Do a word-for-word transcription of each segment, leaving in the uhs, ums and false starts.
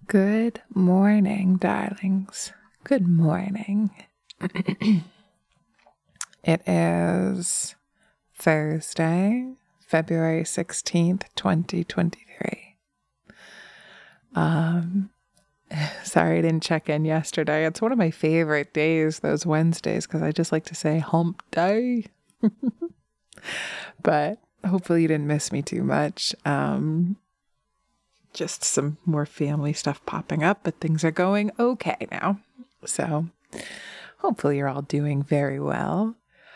Good morning, darlings. Good morning. It is Thursday, February sixteenth, twenty twenty-three. Um, sorry I didn't check in yesterday. It's one of my favorite days, those Wednesdays, because I just like to say hump day. But hopefully you didn't miss me too much. Um, just some more family stuff popping up, but things are going okay now. So hopefully you're all doing very well.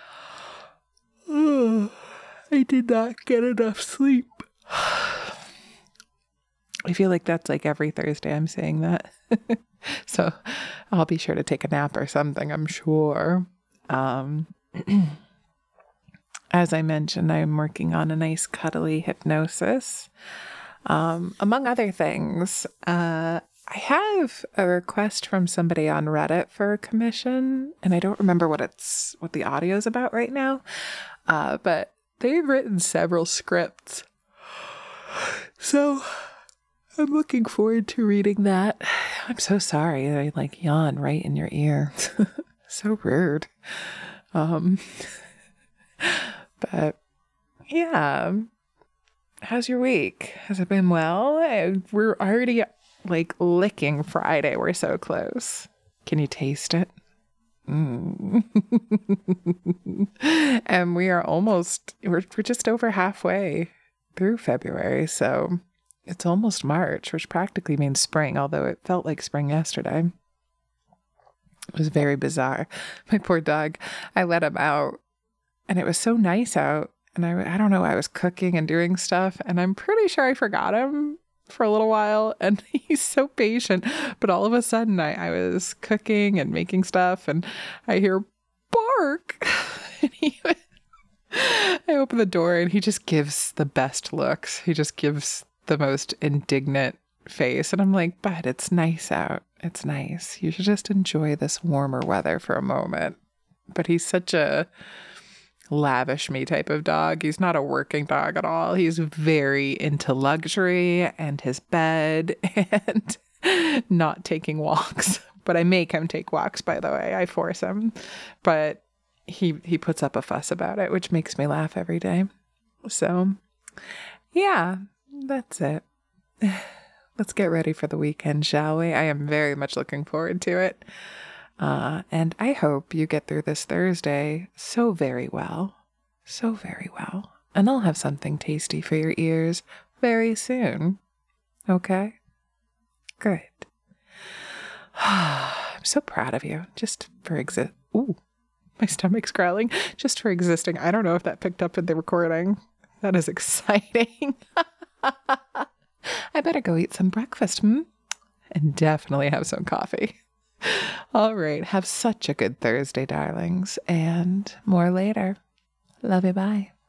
Oh, I did not get enough sleep. I feel like that's like every Thursday I'm saying that. So I'll be sure to take a nap or something, I'm sure. Um, as I mentioned, I'm working on a nice cuddly hypnosis. Um, among other things, uh, I have a request from somebody on Reddit for a commission, and I don't remember what it's what the audio is about right now. Uh, but they've written several scripts, so I'm looking forward to reading that. I'm so sorry I like yawn right in your ear. So rude. Um, but yeah. How's your week? Has it been well? I, we're already like licking Friday. We're so close. Can you taste it? Mm. And we are almost, we're, we're just over halfway through February. So it's almost March, which practically means spring, although it felt like spring yesterday. It was very bizarre. My poor dog, I let him out and it was so nice out. And I, I don't know, I was cooking and doing stuff, and I'm pretty sure I forgot him for a little while, and he's so patient. But all of a sudden, I, I was cooking and making stuff, and I hear bark. And he, I open the door, and he just gives the best looks. He just gives the most indignant face. And I'm like, but it's nice out. It's nice. You should just enjoy this warmer weather for a moment. But he's such a lavish me type of dog. He's not a working dog at all. He's very into luxury and his bed and not taking walks. But I make him take walks, by the way. I force him. But he he puts up a fuss about it, which makes me laugh every day. So, yeah, that's it. Let's get ready for the weekend, shall we? I am very much looking forward to it. Uh, and I hope you get through this Thursday so very well, so very well. And I'll have something tasty for your ears very soon. Okay? Good. I'm so proud of you just for exist. Ooh, my stomach's growling. Just for existing. I don't know if that picked up in the recording. That is exciting. I better go eat some breakfast, hmm? And definitely have some coffee. All right. Have such a good Thursday, darlings, and more later. Love you. Bye.